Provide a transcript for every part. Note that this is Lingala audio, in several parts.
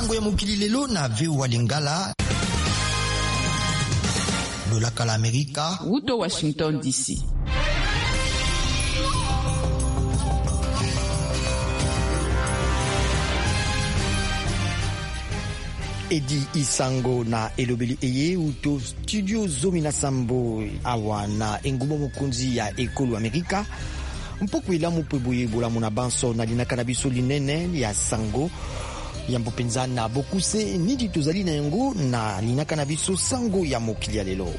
sango ya mokili lelo na VOA Lingala. Lolaka la Amerika. Wuto Washington DC. Edi Isango na elobeli eye uto studio Zomina Sambo awa na engumo mokunzi ya ekolo Amerika. Mpoko ila mupwebuye bola muna banso na linaka na biso linene ya sango ya mpopenza na bokuse nidi tozali na yango na linaka na biso sango ya mokili ya lelo.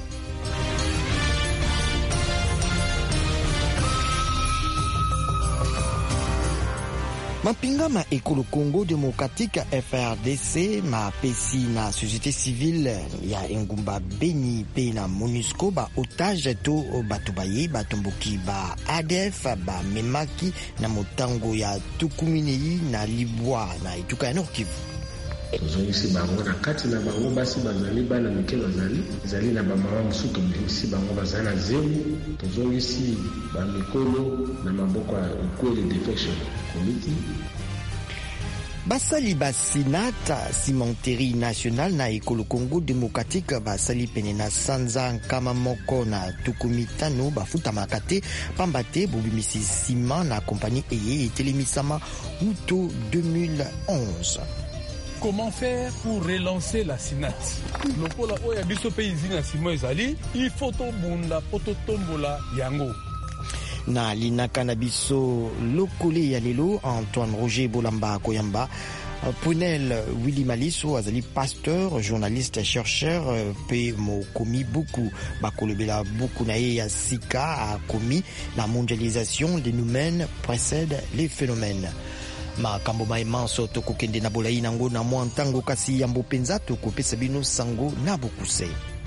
Mapinga ma ekolo Congo Démocratique FRDC ma pesi na société civile ya engumba Beni pe na MONUSCO ba otage to bato baye batomboki ba ADF ba memaki na motango ya Tukuminei na Libwa na etuka ya Nord Kivu. Tozongisi bango na kati na bango basi bazali bana mike bazali na bamama mosusu tozongisi bango bazali na zemu tozongisi bamikolo na maboko ya Ukweli Defection Committee. Basali basinata cimenterie nationale na ekolo Congo Démocratique basali pene na sanza nkama moko na tukumitano bafutamaka te pamba te bobimisi nsima na kompani eye etelemisama uto 2011. Comment faire pour relancer la SINAT? Lokola oya biso pe izina simo ezali, il faut tombunda poto tombola yango. Na linaka na biso lokole ya lelo Antoine Roger Bolamba Koyamba Punel Willy Maliso azali pasteur, journaliste, chercheur pe mokomi buku bakolobela buku na ye ya sika a komi la mondialisation des humains précède les phénomènes. Makambo maemanso tokokende na bolai nango na mwa ntango kasi yambo penza tokopesa bino sango na bokuse.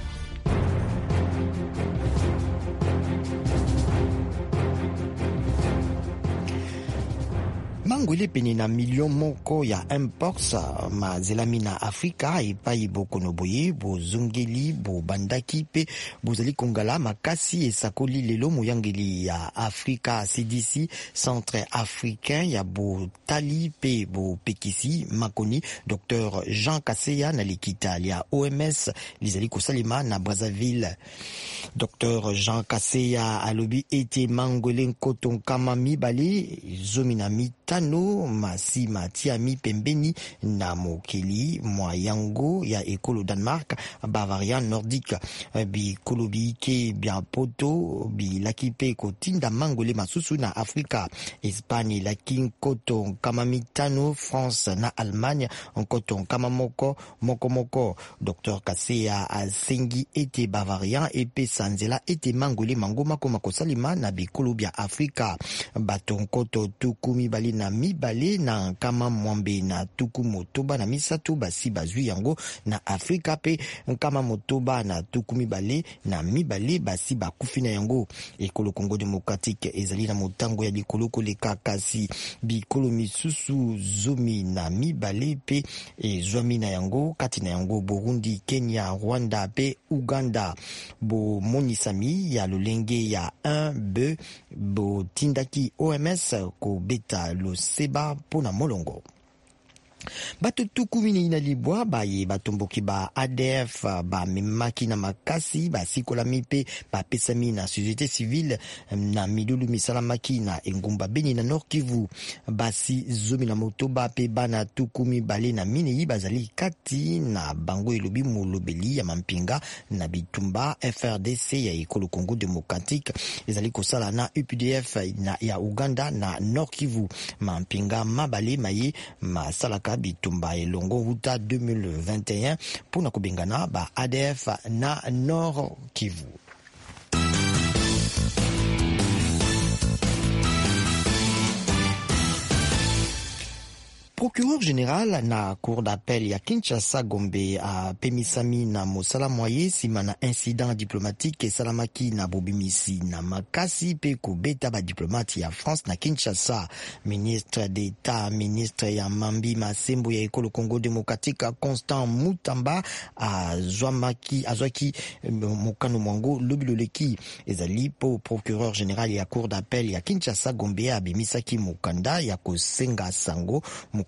Mangwele pene na million moko ya mpox mazelami na Afrika epai bokono boye bozongeli bobandaki pe bozali kongala makasi esakoli lelo moyangeli ya Afrika CDC Centre Africain ya botali pe bopekisi makoni Dr Jean Kaseya na likita ya OMS lizali kosalema na Brazzaville. Dr Jean Kaseya alobi ete mangwele nkoto nkama mibale zomina mitano masi matiami pembeni na mokeli mwa yango ya ekolo Danemark Bavarian Nordique bikolo bike bia poto bilaki pe kotinda mangwele masusu na Afrika. Espagne laki nkoto nkama mitano, France na Allemagne nkoto nkama moko. Dr Kaseya asengi ete Bavarian epesa nzela ete mangwele mangoma koma kosalima na bikolo bia Afrika. Bato nkoto tukumi bali na mibale na nkama mwambe na tuku motoba na misato basi bazwi yango na Afrika pe nkama motoba na tuku mibale na mibale basi bakufi na yango. Ekolo Congo Démocratique ezali na motango ya bikolo koleka kasi bikolo misusu zomi na mibale pe ezwami na yango kati na yango Burundi, Kenya, Rwanda pe Uganda. Bo monisami ya lolenge ya 1B bo tindaki OMS ko beta lo seba pona molongo. Bato tukumini na Libwa baye batomboki ba ADF ba memaki na makasi basikola mipe bapesami na société civile na milulu misalamaki na engumba Beni na Nord Kivu. Basi zomi na motoba pe bana tukumi bale na minei bazali kati na bango elobi molobeli ya mampinga na bitumba FRDC ya ekolo Congo Démocratique ezali kosala na UPDF na ya Uganda na Nord Kivu. Mampinga mabale maye masalaka bitumba elongo huta 2021 pona kubengana ba ADF na Nord Kivu. Procureur général na cour d'appel ya Kinshasa Gombe a pemisami na mosala moye sima na incident diplomatique salamaki na bobimisi na makasi pe kobeta ba diplomate ya France na Kinshasa. Ministre d'État, ministre ya Mambi Masembo ya ekolo Congo Démocratique Constant Mutamba azwaki mokano mwango lobiloleki ezali po procureur général ya cour d'appel ya Kinshasa Gombe a bimisaki mokanda ya kosenga sango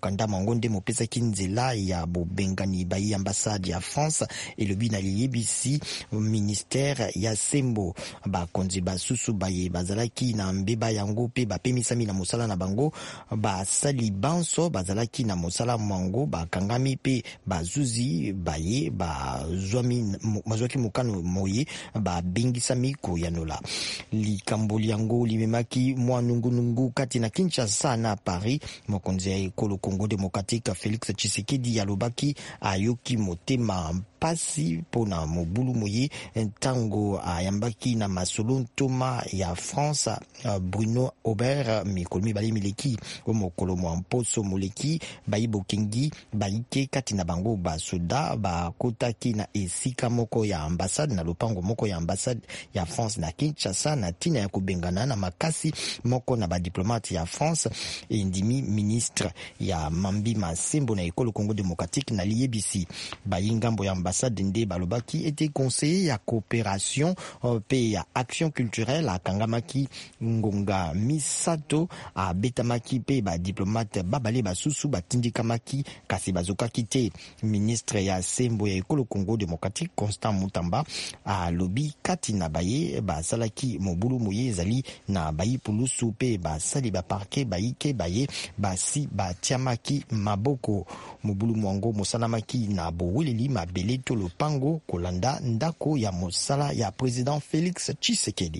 mokanda mangonde mopesaki nzela ya bobengani bai ambassade ya France elobi na liyebisi ministère ya sembo bakonzi basusu baye bazalaki na mbeba yango pe bapemisami na mosala na bango basali banso bazalaki na mosala mwango bakangami pe bazuzi baye bazwaki mokano moye babengisami koyanola likambo yango limemaki mwa nungunungu kati na Kinshasa na Paris. Mokonzi ya ekolo Congo Démocratique Félix Tshisekedi alobaki ayoki motema pasi pona mobulu moye ntango ayambaki na masolo ntoma ya France Bruno Aubert mikolo mibale mileki mokolo mwa mposo moleki bayibokengi baike kati na bango basoda bakotaki na esika moko ya ambassade na lopango moko ya ambassade ya France na Kinshasa na tina ya kubengana na makasi moko na badiplomate ya France endimi ministre ya Mambi Masembo na ekolo Congo Démocratique na liyebisi bayingambo ya ambassade nde balobaki était conseiller ya coopération pe ya action culturelle akangamaki ngonga misato abetamaki pe badiplomate babale basusu batindikamaki kasi bazokaki te. Ministre ya sembo ya ekolo Congo Démocratique Constant Mutamba alobi kati na baye basalaki mobulu moye ezali na bayi pulusu pe basali baparke bayike baye basi batiamaki maboko mobulu mwango mosalamaki na boweleli mabele to lopango kolanda ndako ya mosala ya président Félix Tshisekedi.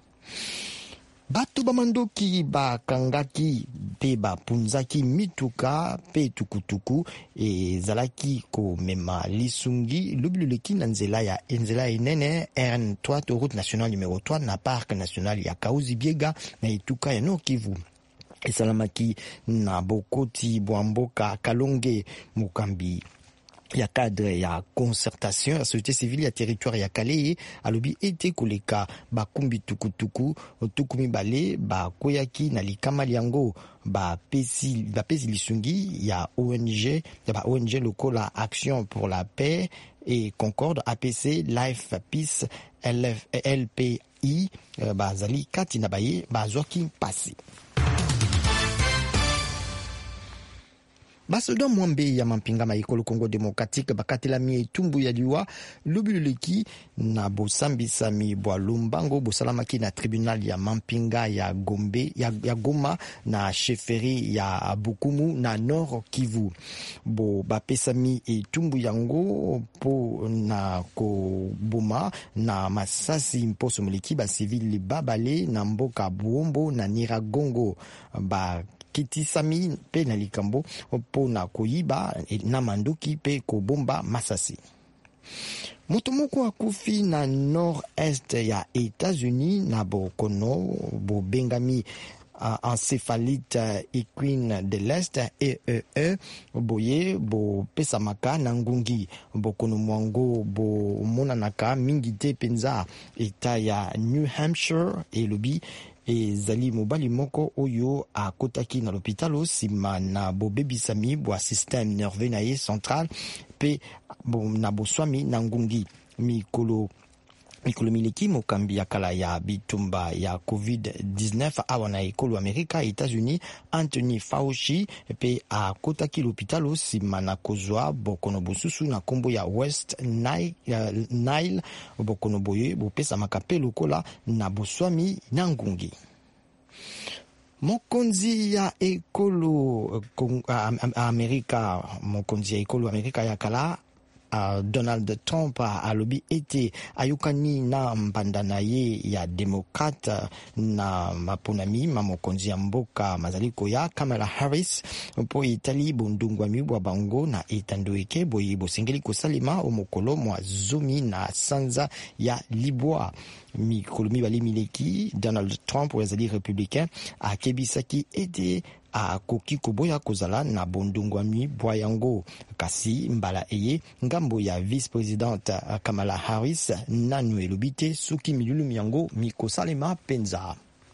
Bato bamandoki bakangaki pe bapunzaki mituka pe tukutuku ezalaki komema lisungi lubiluleki na nzela enene RN3 route nationale numéro 3 na parc national ya Kauzi Biega na etuka ya Nord Kivu. Esalamaki na bokoti bwamboka Kalonge Mukambi ya cadre ya concertation ya société civile ya territoire ya Kaleye alobi ete koleka bakumbi tukutuku tukumi bale bakoyaki na likama liango bapesi lisungi ya ONG lokola Action pour la Paix et Concorde APC Life Peace LPI bazali kati na baye bazwaki pasi. Basolda mwambe ya mampinga maikolo Congo Démocratique bakatelami etumbu ya liwa lubiluleki na bosambisami bwa lumbango bosalamaki na tribunal ya mampinga ya Goma na sheferi ya Bukumu na Nord Kivu. Bo bapesami etumbu yango po na koboma na masasi mposo moleki ba civil babale na mboka Buombo na Niragongo kitisami pe na likambo po na koyiba na manduki pe kobomba masasi. Moto moko akufi na nord-est ya États-Unis na bokono bobengami encéphalite équine de l'Est EEE boye bo pesamaka na ngungi bokono mwango bo monanaka mingi te penza eta ya New Hampshire elobi ezali mobali moko oyo akotaki na l'hôpital sima na bobebisami bwa système nerveux na ye central pe na boswami na ngungi mikolo miliki mokambi ya kala ya bitumba ya COVID-19 awa na ekolo Amerika États-Unis Anthony Fauci pe akotaki l'hôpital sima na kozwa bokono bosusu na kombo ya West Nile bokono boye bopesa makape lokola na boswami na ngungi. Mokonzi ya ekolo Amerika ya kala Donald Trump alobi ete ayukani na mbandana ye ya demokrate na maponami mamokonzi ya mboka mazaliko ya Kamala Harris po itali bondungwami bwa bango na etandoeke boye bosengeli kosalema omokolo mwa zomi na sanza ya libwa mikolo mibale mileki. Donald Trump wazali républicain akebisaki ete akoki koboya kozala na bondungwami bwa yango kasi mbala eye ngambo ya vice-présidente Kamala Harris nanu elobi te soki milulu yango mikosalema penza.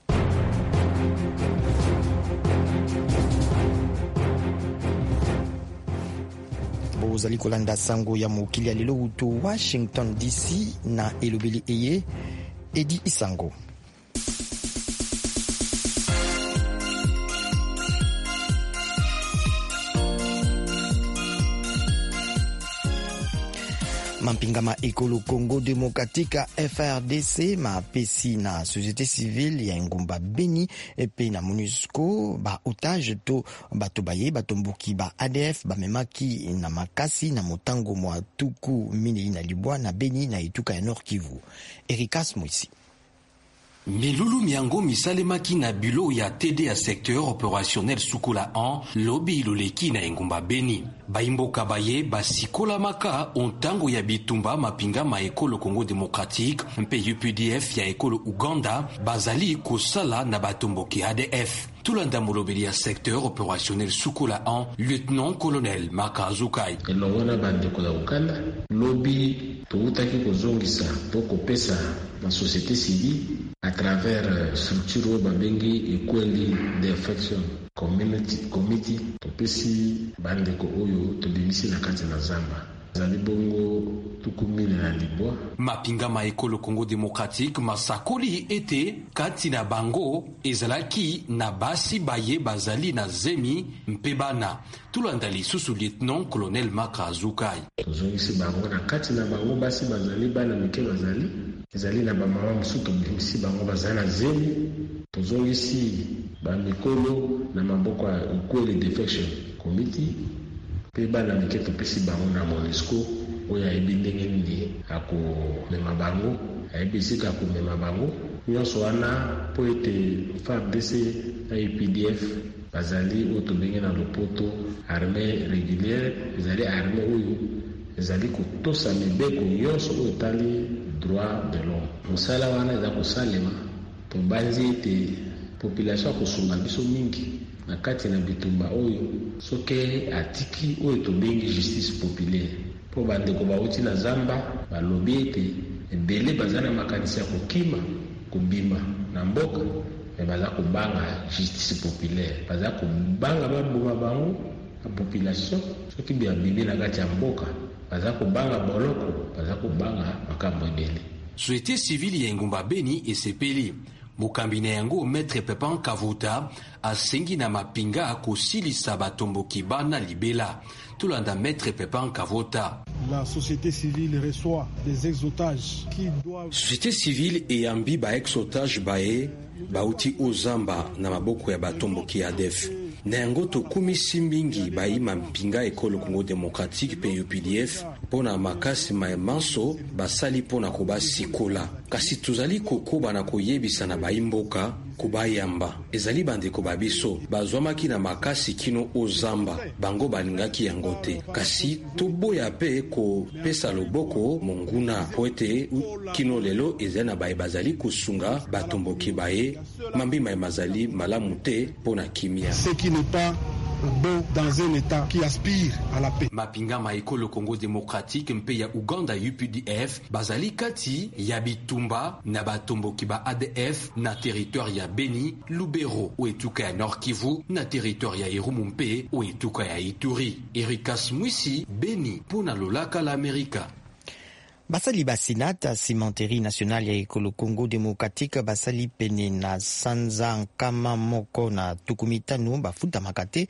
Bozali kolanda sango ya mokili ya lelo uto Washington DC na elobeli eye Edi Isango. Mampingama Ekolo Congo Démocratique FRDC ma pesi na société civile ya Ngumba Beni epe na MONUSCO ba otage to bato baye batomboki ba ADF ba memaki na makasi na motango mwa tuku minei na Libwa na Beni na Ituka ya Nord Kivu. Erikas Moisi. Milulu miango misalemaki na bilo ya TD ya secteur opérationnel Sukola 1 lobi loleki na Ngumba Beni. Baimboka baye basikola maka ontango ya bitumba mapingama Ekolo Congo Démocratique mpe UPDF ya Ekolo Uganda bazali kosala na batomboki ADF. Tulanda molobeli ya secteur opérationnel Sukola 1 lieutenant-colonel Maka Azukai. Elongona bandeko ya ukanda lobi toutaki kozongisa to kopesa na société civile à travers structure babengi Equally Defection Committee topesi bandeko oyo tobimisi na kati na zamba zali bongo tukumile na Libwa. Mapingama Ekolo Congo Démocratique masakoli ete kati na bango ezalaki na basi baye bazali na zemi mpebana. Tulanda lisusu lieutenant colonel Maka Azukai. Tozongisi bango na kati na bango basi bazali bana mike bazali ezali na bamama musuto bimisi bango bazali na zemi. Tozongisi bamikolo na maboko ya Equally Defection Committee pe bana mike topesi bango na MONUSCO oyo ayebi ndenge nini akomema bango ayebi esika akomema bango nyonso wana po ete FARDC na UPDF bazali oyo tobenge na lopoto armée régulière ezali armée oyo ezali kotosa mibeko nyonso oyo etali droit de l'homme. Mosala wana eza kosalema tobanzi ete population akosunga biso mingi na kati na bitumba oyo soki atiki oyo tobengi justice populaire po bandeko bauti na zamba balobi ete ebele baza na makanisi ya kokima kobima na mboka me baza kobanga justice populaire baza kobanga baboma bango na population soki biabimi na kati ya mboka baza kobanga boloko baza kobanga makambo ebele. Société civile ya Ngumba Beni esepeli mukambine yango Maître Pepin Kavuta asengi na mapinga kosilisa batomboki bana libela. Tulanda Maître Pepin Kavuta. La société civile reçoit des ex-otages qui doivent... Société civile eyambi ba ex-otage bae bauti ozamba na maboko ya batomboki ADF. Na yango tokumisi mingi baima mpinga Ekolo Congo Démocratique pe UPDF pona makasi maemanso basali pona kobasikola. Kasi tuzali kokoba na koyebisa na baimboka kubayamba. Ezali bandeko babiso bazwamaki na makasi kino ozamba bango balingaki yango te. Kasi toboya pe ko pesa loboko monguna poete kino lelo ezana bae bazali kusunga batomboki bae mambi maemazali malamu te pona kimia. N'est pas bon dans un état qui aspire à la paix. Mapingama Ekolo Congo Démocratique mpe ya Uganda UPDF bazali kati ya bitumba na batomboki ba ADF na territoire ya Beni, Lubero ou Etuka ya Nord Kivu na territoire ya Irumu mpe ou Etuka ya Ituri. Erikas Mwisi, Beni pona lolaka la Amerika. Basali basinata cimenterie nationale ya Ekolo Congo Démocratique basali pene na sanza nkama moko na tukumitanu bafuta makate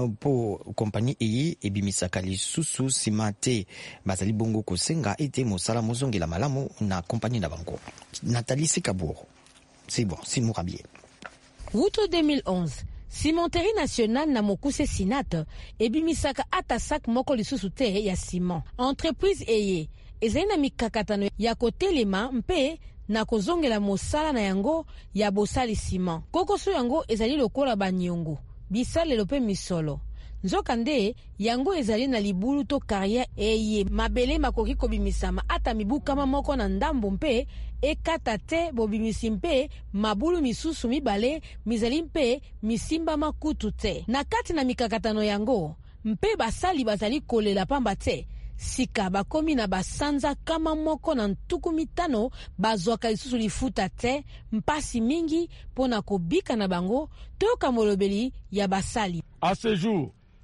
po kompani eye ebimisaka lisusu simate basali bongo kosenga ete mosala mozongela malamu na kompani na bango. Nathalie Sekaburo. C'est bon, c'est Mourabier. Wuto 2011 cimenterie nationale na mokuse sinate ebimisaka atasak moko lisusu te ya ciment. Entreprise eye ezali na mikakatano ya kotelema mpe na kozongela mosala na yango ya bosali ciment. Kokoso yango ezali lokola banyongo, bisalelo pe misolo. Nzoka nde yango ezali na libulu to carrière eye mabele makoki kobimisama ata mibukama moko na ndambo mpe ekata te bobimisi mpe mabulu misusu mibale mizali mpe misimba makutu te. Na kati na mikakatano yango mpe basali bazali kolela pamba te sika bakomi na basanza kama moko na ntuku mitano bazwaka lisusu lifuta te mpasi mingi pona kobika na bango toyoka molobeli ya basali. À ce jour,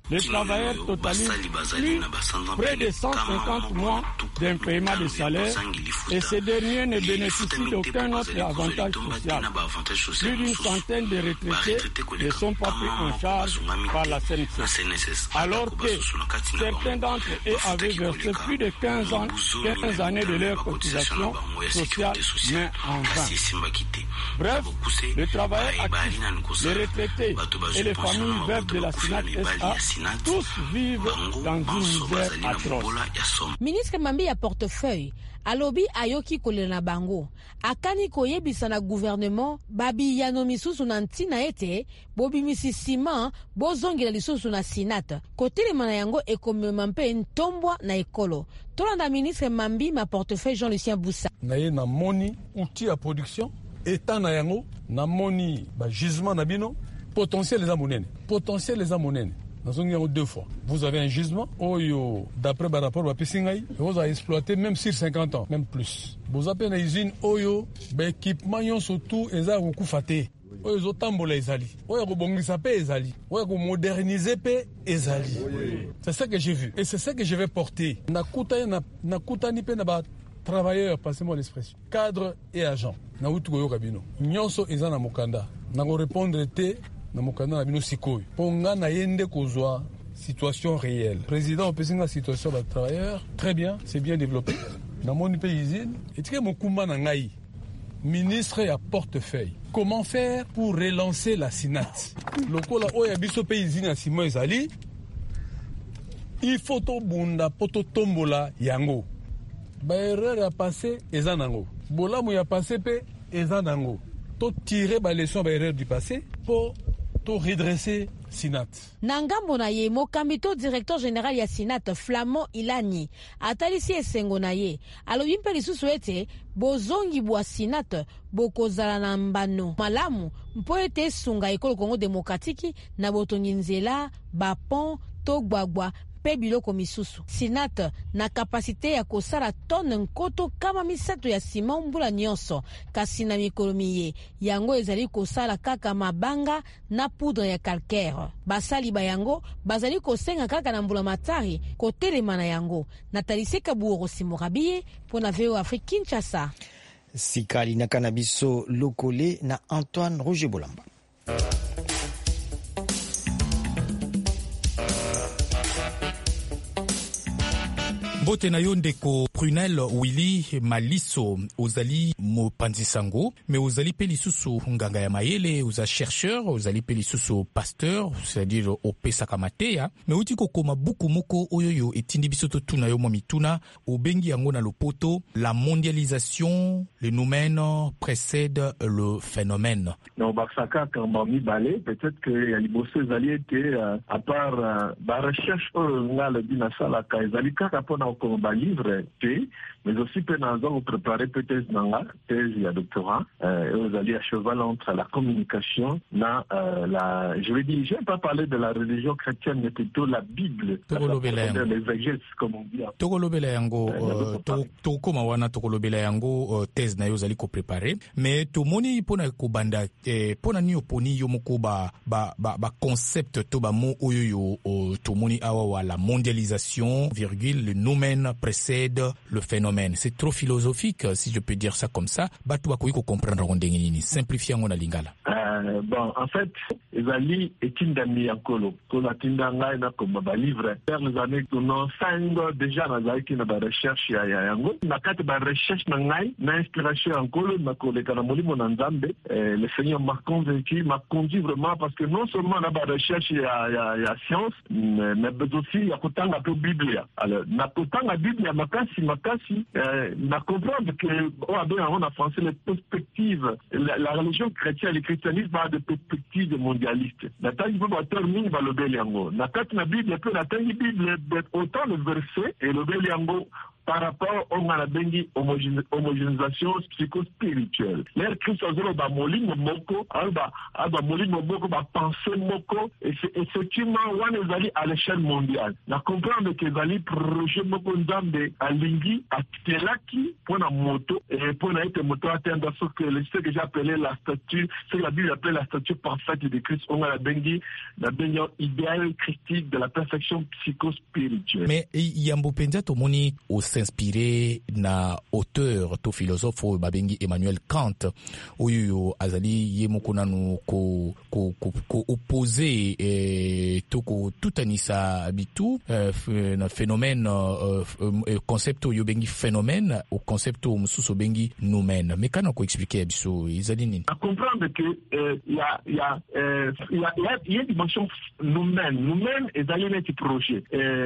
Les travailleurs totalisent près de 150 mois d'un paiement de salaire et ces derniers ne bénéficient d'aucun autre avantage social. Plus d'une centaine de retraités ne sont pas pris en charge par la CNSS. Alors que certains d'entre eux avaient versé plus de 15 années de leur cotisation sociale, mais en vain. Bref, les travailleurs actifs, les retraités et les familles veuves de la SINAT SA, tous vivent dans une misère atroce. Ministre Mambi a portefeuille, alobi ayoki kolena bango, akani koyebisa na gouvernement, babi yano misusu na ntina ete, bobi misisima, bozongi la lisusu na SINAT, kotile mana yango ekomema mpe ntombwa na ekolo. Tolanda ministre Mambi ma portefeuille Jean-Lucien Boussa. Naye na moni outil à production, état na yango, na moni ba gisement na bino, potentiel les amonene. Potentiel les amonene. Nous avons deux fois. Vous avez un gisement, d'après le rapport de Pessingaï, vous avez exploité même sur 50 ans, même plus. Vous avez une usine, équipement, surtout, ils ont beaucoup faté. Ils ont tambolé les ali. Ils ont bongisé les ali. Ils ont modernisé les ali. C'est ça que j'ai vu. Et c'est ça que je vais porter. Nakuta ni pe na travailleurs, passez-moi l'expression, cadres et agents. Na utu goyo kabino. Nyonso eza na mokanda. Na go répondre te na mokanda na bino sikoyo. Ponga na yende kozwa situation réelle. Président opesinga situation ba travailleurs, très bien, c'est bien développé. Na moni paysan, et très mokumba na ngai. Ministre à portefeuille. Comment faire pour relancer la SINAT? Lokola oya biso paysan Simon Ezali. Il faut to bunda poto tombola yango. Ba erreur a passé ezanango. Bolamu ya passé pe ezanango. To tirer ba leçon ba erreur du passé pour to redresser SINAT. Nangambo na ye mokamito directeur général ya SINAT Flamand Ilani atalisi esengo na ye. Alobi mpe lisusu ete bozongi bwa SINAT bokozala na mbano malamu mpo ete sunga ekolo Congo démocratique na botongi nzela bapon to gbagba pe biloko misusu. SINAT na kapasite ya kosala tone nkoto kama misato ya sima mbula nyonso kasi na mikolo miye yango ezali kosala kaka mabanga na poudre ya calcaire. Basali ba yango bazali kosenga kaka na mbula matari kotelema na yango. Nathalie Kaburo Simorabie pona VO Afrique Kinshasa. Sikali na kanabiso lokole na Antoine Roger Bolamba. Bote na yo ndeko Prunel Willy Maliso ozali mopanzi sango mais ozali pe lisusu nganga ya mayele oza chercheur ozali pe lisusu pasteur c'est-à-dire opesaka mateya mais uti kokoma buku moko oyoyo etindi biso to tuna yo mituna obengi yango na lopoto la mondialisation le phénomène précède le phénomène. Non basaka kamba mi balé peut-être que ya liboso ezali ete à part ba recherche ngala binasala ka ezali kaka pona comme livre, mais aussi pour préparer peut-être dans la thèse et doctorat, et vous allez à cheval entre la communication, je vais dire, je vais pas parler de la religion chrétienne, mais plutôt la Bible, les exégèses, comme on dit. Tokolobela yango, tokoma wana tokolobela yango thèse na yo zali ko préparer, mais to moni pona ko banda, pona ni oponi yo moko ba concept to ba mo oyoyo to moni awa la mondialisation, virgule, le nomen précède le phénomène. C'est trop philosophique, si je peux dire ça comme ça. Batu bakoiko comprendre rondengini. Simplifier ngona lingala. Bon, en fait, ezali etindami yankolo. Kola tindanga ina comme ba livre. Vers les années 95 déjà nazali ki na ba recherche ya yango. Na kati ba recherche na ngai, na inspiration yankolo na koleka na molimo na Nzambe. Le Seigneur m'a convaincu, m'a conduit vraiment parce que non seulement na ba recherche ya science, mais aussi ya kotanga pe Biblia. Alors na kotanga Biblia makasi na comprendre que on a français les perspectives la religion chrétienne le christianisme a des perspectives mondialistes. Na tangi ba termine ba lobeli yango. Na kati na Bible peut na tangi Bible autant le verset et lobeli yango par rapport au Malabengi homogénéisation psychospirituelle. L'air Christ a molimo moko, molimo moko, pensée moko, et c'est effectivement on est allé à l'échelle mondiale. La comprendre que les projets moko ndambe à Lingi, à Telaki, pour la moto, et pour la moto atteindre ce que j'ai appelé la statue, ce que la Bible appelle la statue parfaite de Christ, on a la bengi idéal christique de la perfection psychospirituelle. Mais Yambo Penza Tomoni au s'inspirer na auteur to philosophe babengi Emmanuel Kant oyo azali yemokonanu ko opposé to ko tutanisa bitu na phénomène concept yo bengi phénomène au concept mususu bengi noumène. Mais kana ko expliquer biso izali nini? À comprendre que il y a une dimension noumène et d'aller notre projet.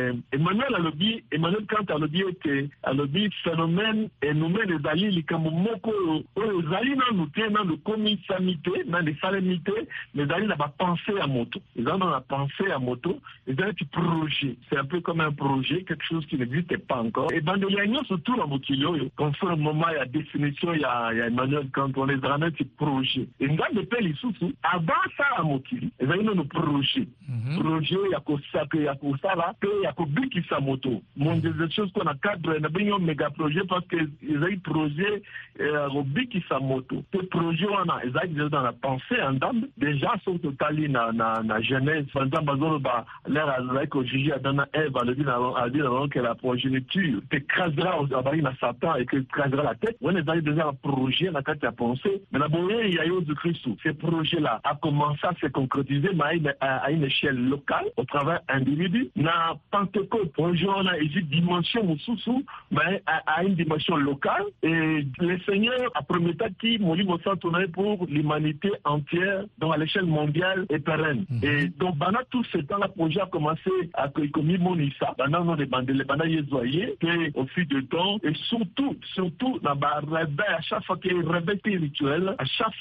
Emmanuel Kant a dit phénomène et noumène et d'aller les kamomoko aux alliés dans le commissamité, dans les salémités, mais d'aller là-bas penser à moto. Ils ont la pensée à moto, ils ont un projet. C'est un peu comme un projet, quelque chose qui n'existait pas encore. Et dans les liens surtout dans Mokilio, conformément à la définition, il y a Emmanuel Kant, on est dans un petit projet. Et nous avons des pays sous avant ça à Mokili, ils ont un projet. Projet, il y a que ça là, il y a que Biki sa moto. Mon des choses qu'on a cadre, il y a un méga projet parce qu'ils ont un projet au Biki sa moto. Ce projet, ils ont dans la pensée en dame, déjà, sont totalement dans la Genèse. Pendant l'air avec Jésus a donné Ève, a dit que la progéniture t'écrasera au Satan et t'écrasera la tête. On est déjà un projet, dans la pensée. Mais d'abord, il y a eu du Christ. Ce projet-là a commencé à se concrétiser à une échelle locale, au travers individu. Dans Pentecôte, projet, on a une dimension mususu, mais à une dimension locale. Et le Seigneur a promis qui m'a tourner pour l'humanité entière, donc à l'échelle mondiale et pérenne. Et donc, pendant tout ce temps, le projet a commencé à commettre Monissa, pendant les bandes yézoyés, et au fil du temps, et surtout, dans le réveil, à chaque fois qu'il y a un réveil spirituel,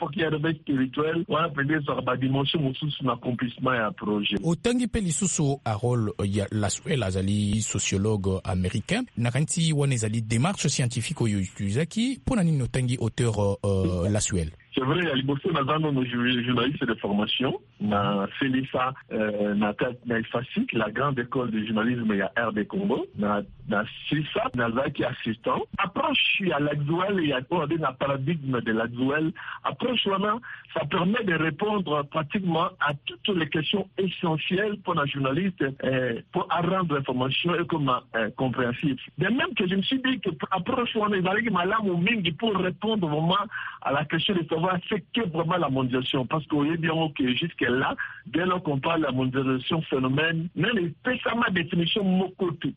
on a appelé sur la dimension sous l'accomplissement et un projet. Autant que Pelisusu a rôle, il y a la azali sociologue américain, nakanti wanezali démarche scientifique au Yuzaki, pour nani notangi auteur la Suède. C'est vrai, il y a bossé dans nos journalistes de formation, dans Félissa, dans FASIC, la grande école de journalisme, il y a RD Congo, dans CISA, dans qui assistant. Approche, il y a l'Axuel, il y a un paradigme de l'Axuel. Approche, ça permet de répondre pratiquement à toutes les questions essentielles pour un journaliste, pour rendre l'information et comme compréhensible. De même que je me suis dit que approche, on est allé pour répondre vraiment à la question de savoir ce qu'est vraiment la mondialisation. Parce qu'on est bien que jusque-là, dès lors qu'on parle de la mondialisation phénomène, même la définition mon côté.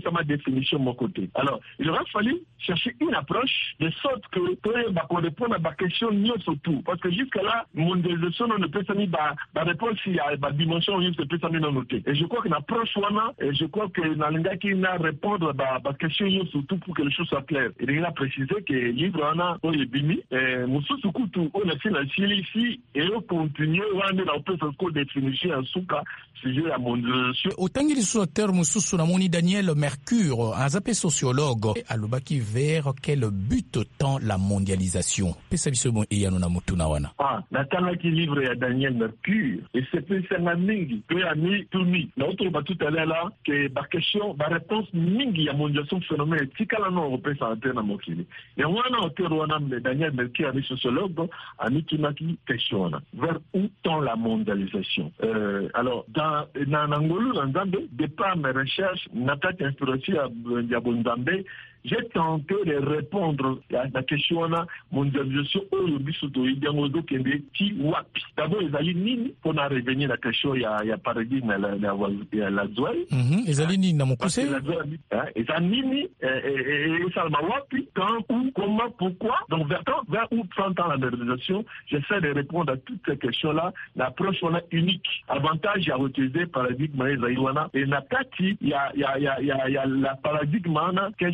Alors, il aura fallu chercher une approche de sorte que qu'on réponde à la question surtout. Parce que jusque-là, mondialisation, on ne peut pas répondre s'il y a une dimension, on ne peut pas noter. Et je crois qu'une approche, et je crois que dans le gars qui n'a répondre à la question surtout pour que les choses soient claires. Il a précisé que le livre en a, on est bimi, on a fait la Chili ici et on continue à aller dans le définition en souka sujet à mondialisation. Autant qu'il soit terme sous la moni Daniel Mercure, un zappé sociologue, à l'obaki vers quel but tend la mondialisation? Nathan qui livre à Daniel Mercure et c'est plus un mingi, peu ami, tout mis. L'autre va tout à l'heure là que la question, la réponse mingi à mondialisation phénomène, si qu'à la non européen ça interne à Mokili. Et on a auteur Daniel Mercure, ami sociologue, ami qui m'a dit question là. Vers où tend la mondialisation? Alors, dans Angolou, dans Zambé, départ mes recherches, n'a pas inspiré à Bondambe. J'ai tenté de répondre à la question là, mondialisation aujourd'hui surtout d'abord ils allaient nini pour en revenir à la question il y a paradigme la Zouel. Ils allaient nini dans mon conseil. Ils allaient nini et ça m'a wapi quand où comment pourquoi donc vers où prend la mondialisation. J'essaie de répondre à toutes ces questions là. L'approche on a unique. Avantage à utiliser paradigme et la Nakati il y a la paradigme question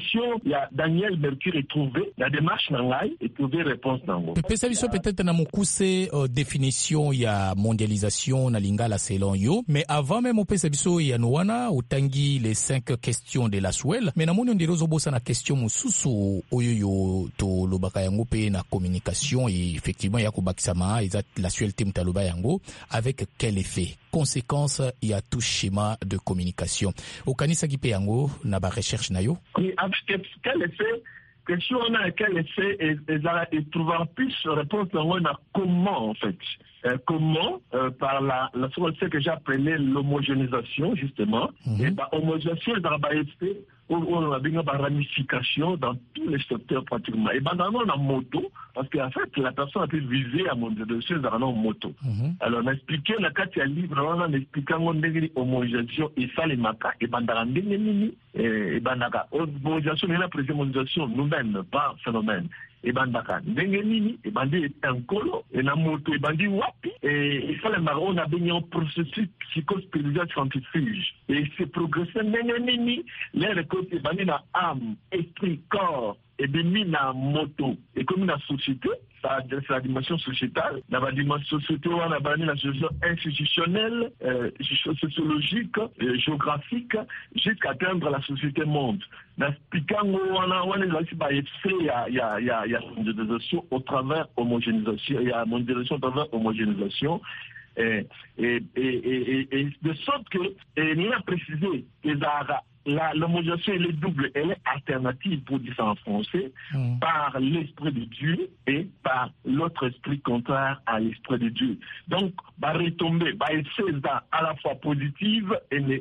il y a Daniel Mercure et trouvé la démarche nangai et trouvé réponse nango. Pesa biso peut-être na mukuse définition ya mondialisation na lingala selon yo, mais avant même pesa biso ya noana utangi les 5 questions de la Swell, mais na moni ndirozo bosa na question mususu oyo to lobaka yango pe na communication et effectivement ya kubakisama eza la Swell team taloba yango avec quel effet conséquence il y a tout schéma de communication au kanisa ki pe yango na ba recherche na yo. Oui, avec quel effet question on a quel effet et trouver plus réponse on a comment en fait comment par ce que j'ai appelé l'homogénéisation justement et bah homogénéisation on a bien la ramification dans tous les secteurs pratiquement et ben dans la moto parce qu'en fait la personne a pu viser à mondialisation dans la moto. Alors on a expliqué la carte à livre on a expliqué on a homogénéisation et ça les maka et ben dans nini et ben la homogénéation et la mondialisation nous-mêmes pas phénomène et bandaka ndenge nini et bandi enkolo et na moto et bandi wapi et il fallait on a bien un processus psychospirituel scientifique et c'est progressé ndenge nini les côtés bandi na âme esprit corps et bien na moto et comme la société ça c'est la dimension sociétale la dimension sociétale on a banni la dimension institutionnelle sociologique géographique jusqu'à atteindre la société monde na pikango on les il y a mondialisation au travers homogénéisation il y a mondialisation au travers homogénéisation et de sorte que il a précisé que l'homogénéisation elle est double, elle est alternative pour dire ça en français, par l'esprit de Dieu et par l'autre esprit contraire à l'esprit de Dieu. Donc, retomber, c'est à la fois positive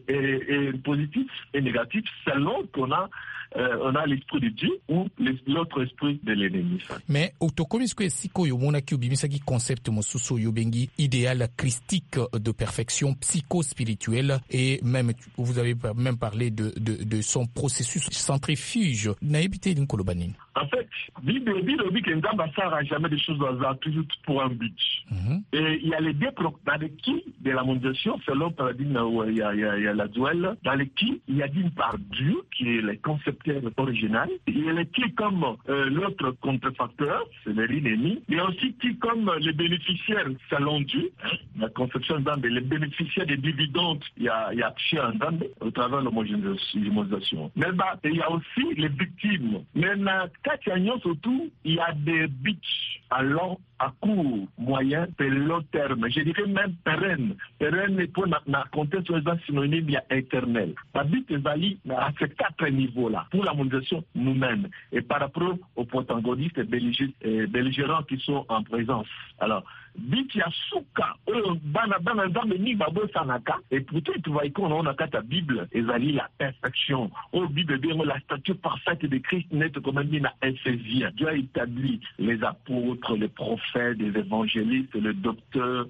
et positif et négatif selon qu'on a l'esprit de Dieu ou l'autre esprit de l'ennemi. Mais autokomisko siko yomona ki ubimisaki concept mosusu yobengi idéal christique de perfection psycho-spirituelle et même vous avez même parlé de son processus centrifuge. Naïbité l'inkolobani. En fait, Bible dit que Nzamba ne sert jamais des choses dans hasard, toujours pour un but. Et il y a les deux dans les qui de la mondialisation, selon paradigme où il y a la duel, dans les qui il y a d'une part Dieu, qui est le concepteur original, il y a les qui comme l'autre contrefacteur, c'est l'ennemi, et aussi qui comme les bénéficiaires selon Dieu, la conception d'Ambe, les bénéficiaires des dividendes, il y a chien d'Ambe au travers de l'homogénéisation. Mais il y a aussi les victimes. Maintenant, surtout, il y a des buts à long, à court, moyen et long terme. Je dirais même pérenne. Pérenne pour na contexte sur les synonymes, il y a éternel. La but est valide à ces 4 niveaux-là pour la mondialisation nous-mêmes et par rapport aux protagonistes et belligérants qui sont en présence. Alors, bit ya suka bana nzambe ni babosanaka et pourtant tu vois qu'on a ta Bible ezali la perfection au Bible bien la statue parfaite de Christ net comme dit na Éphésiens. Dieu a établi les apôtres, les prophètes, les évangélistes, les docteurs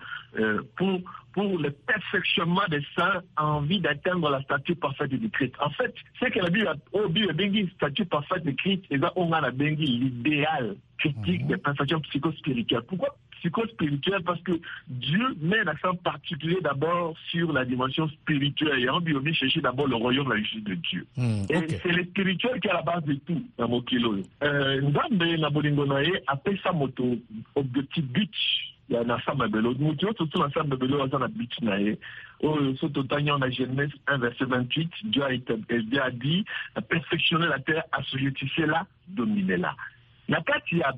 pour le perfectionnement des saints en vue d'atteindre la statue parfaite de Christ. En fait, c'est que la Bible au Bible bengi statue parfaite de Christ et là on a la bengi l'idéal critique de perfection psychospirituelle. Pourquoi psychospirituel? Parce que Dieu met un accent particulier d'abord sur la dimension spirituelle et en biologie chercher d'abord le royaume de la justice de Dieu. Et c'est le spirituel qui est à la base de tout dans mon kilo. Nzambe na bolingo na ye appelle ça moto objectif but. Il y a un ensemble de l'autre. Nous surtout l'ensemble de l'autre dans la but na ye. Surtout dans Genèse 1 verset 28, Dieu a dit perfectionner la terre, assujettissez-la, dominez-la. Nakati ya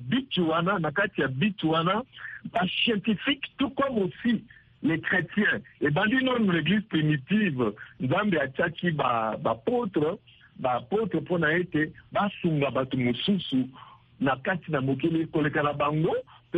bituana, scientifique, tout comme aussi les chrétiens. Et dans l'église primitive, Nzambe ataki apôtre pour na été, sunga batu mususu, nakati na mokili kolekala bango,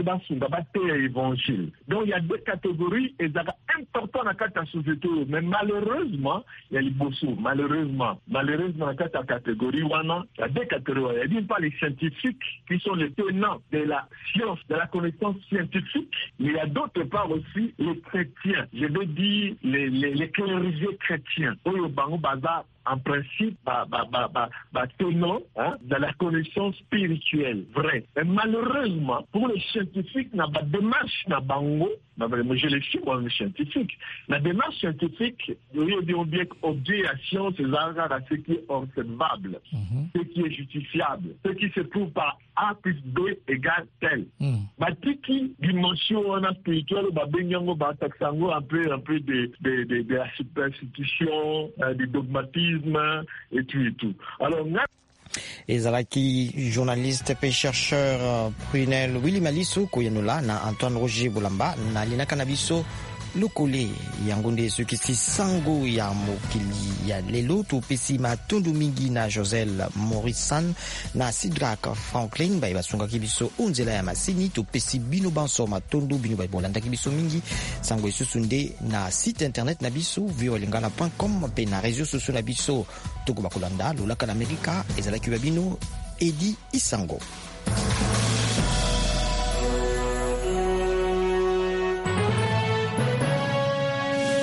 évangile. Donc il y a 2 catégories et c'est important dans la société. Mais malheureusement, il y a les bossous. Malheureusement, dans la catégorie, il y a 2 catégories. Il y a d'une part les scientifiques qui sont les tenants de la science, de la connaissance scientifique. Mais il y a d'autre part aussi les chrétiens. Je veux dire les clergés chrétiens. En principe, tenant de la connaissance spirituelle vraie. Et malheureusement, pour les scientifiques, scientifique na ba démarche na bango je les suis moi scientifique la démarche scientifique objet à science à ce qui est observable ce qui est justifiable ce qui se prouve par A plus B égale tel batiki dimension on a spirituelle ba benyango ba taxango un peu de la superstition du dogmatisme et tout alors ezalaki journaliste pe chercheur Prunel Willy Maliso koyanola na Antoine Roger Bolamba na linaka na biso lokole yango nde sokisi sango ya mokili ya lelo topesi matundu mingi na Josel Morrison na Sidrak Franklin bai basungaki biso onzela ya masini topesi bino banso matundu bino bai bolandaki biso mingi sango isusu nde na site internet na biso violingala.com pe na réseaux sociaux na biso tokoba kolanda lolaka na Amerika ezalaki babino Edi Isango.